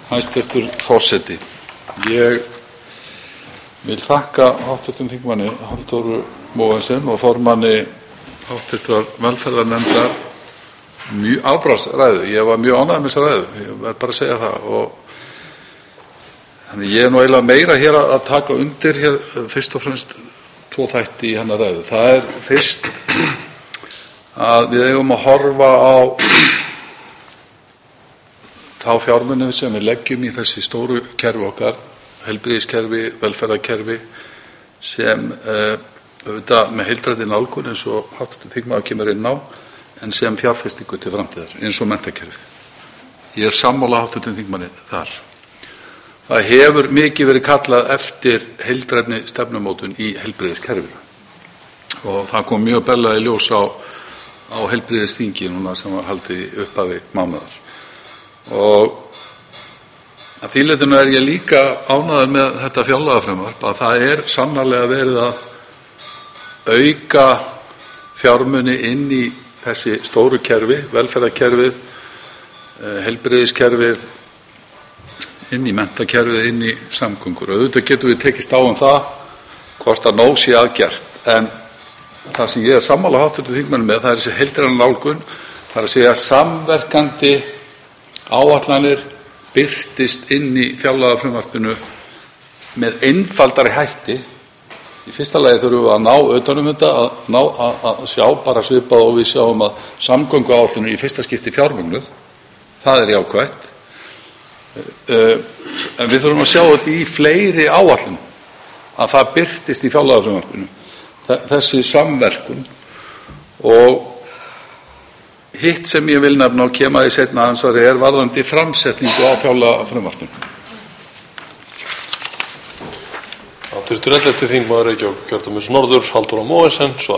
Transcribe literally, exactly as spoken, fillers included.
Hæstvirtur forseti. Ég vil þakka háttvirtum þingmanni Halldóru Mogensen og formanni háttvirtrar velferðarnefndar mjög afbragðsræðu. Ég var mjög ánægður með þessa ræðu, ég verð bara að segja það. Og þannig ég er nú eiginlega meira hér að taka undir hér fyrst og fremst tvo þætti í hennar ræðu. Það er fyrst að við eigum að horfa á þá fjármuni sem við leggjum í þessi stóru kerfi okkar, heilbrigðiskerfi, velferðarkerfi, sem uh, auðvitað með heildræna nálgun eins og háttvirtur þingmaður kemur inn á, en sem fjárfestingu til framtíðar, eins og menntakerfið. Ég er sammála háttvirtum þingmanni þar. Það hefur mikið verið kallað eftir heildrænni stefnumótun í heilbrigðiskerfinu og það kom mjög bellaði ljós á, á heilbrigðisþingi núna sem var haldið í upphafi mánaðar. Og að því leytinu er ég líka ánægður með þetta fjárlagafrumvarp að það er sannarlega verið að auka fjármuni inn í þessi stóru kerfi, velferðarkerfið, heilbrigðiskerfið, inn í menntakerfið, inn í samgöngur. Og auðvitað getum við tekist á um það hvort að nóg sé að gert. En það sem ég er sammála háttvirtum þingmönnum með, það er þessi heildræna nálgun, það er að segja samverkandi áætlanir birtist inn í fjárlagafrumvarpinu með einfaldari hætti. Í fyrsta lagi þurfum við að ná utan um þetta, að, ná, að, að sjá bara svipað og við sjáum að samgönguáætlun í fyrsta skipti fjármögnuð. Það er jákvætt. En við þurfum að sjá þetta í fleiri áætlunum, að það birtist í fjárlagafrumvarpinu, þessi samverkun. Og hitt sem ég vil nefna og kema í seinna ansvari er varðandi framsetningu á fjárlagafrumvarpinu. Háttvirtur ellefti þingmaður Reykjavíkurkjördæmis norður, Halldóra Mogensen.